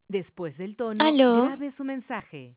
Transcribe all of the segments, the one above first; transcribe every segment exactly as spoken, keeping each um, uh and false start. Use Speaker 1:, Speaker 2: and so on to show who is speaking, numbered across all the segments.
Speaker 1: Después del tono,
Speaker 2: ¿Aló?
Speaker 1: grabe su mensaje.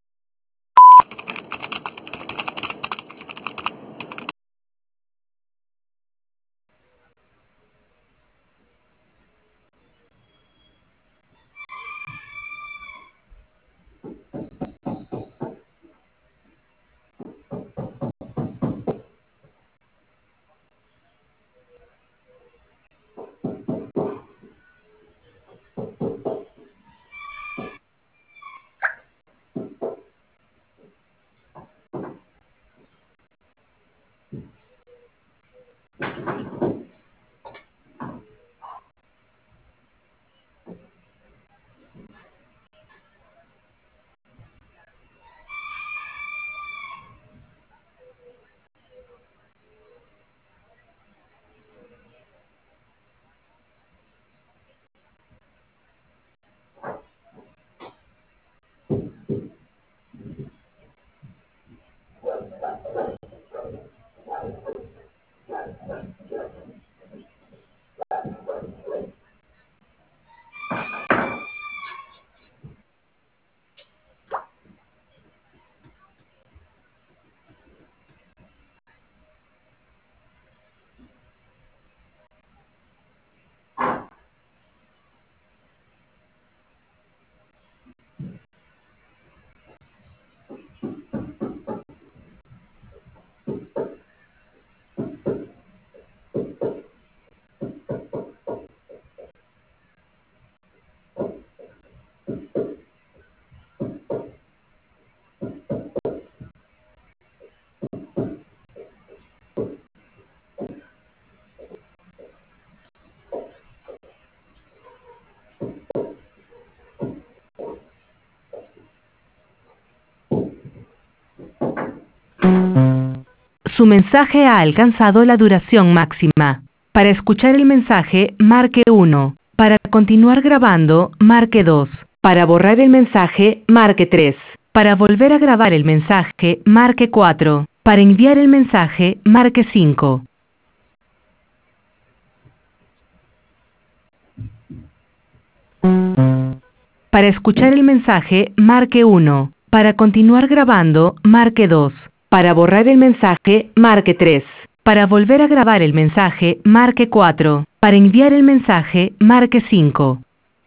Speaker 1: Su mensaje ha alcanzado la duración máxima. Para escuchar el mensaje, marque uno. Para continuar grabando, marque dos. Para borrar el mensaje, marque tres. Para volver a grabar el mensaje, marque cuatro. Para enviar el mensaje, marque cinco. Para escuchar el mensaje, marque uno. Para continuar grabando, marque dos. Para borrar el mensaje, marque tres. Para volver a grabar el mensaje, marque cuatro. Para enviar el mensaje, marque cinco.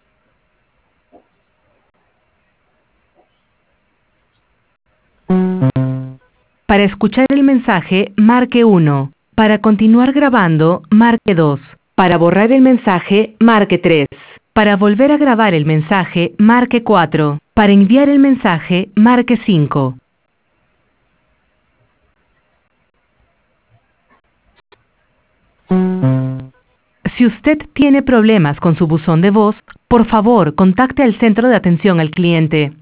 Speaker 1: Para escuchar el mensaje, marque uno. Para continuar grabando, marque dos. Para borrar el mensaje, marque tres. Para volver a grabar el mensaje, marque cuatro. Para enviar el mensaje, marque cinco. Si usted tiene problemas con su buzón de voz, por favor, contacte al centro de atención al cliente.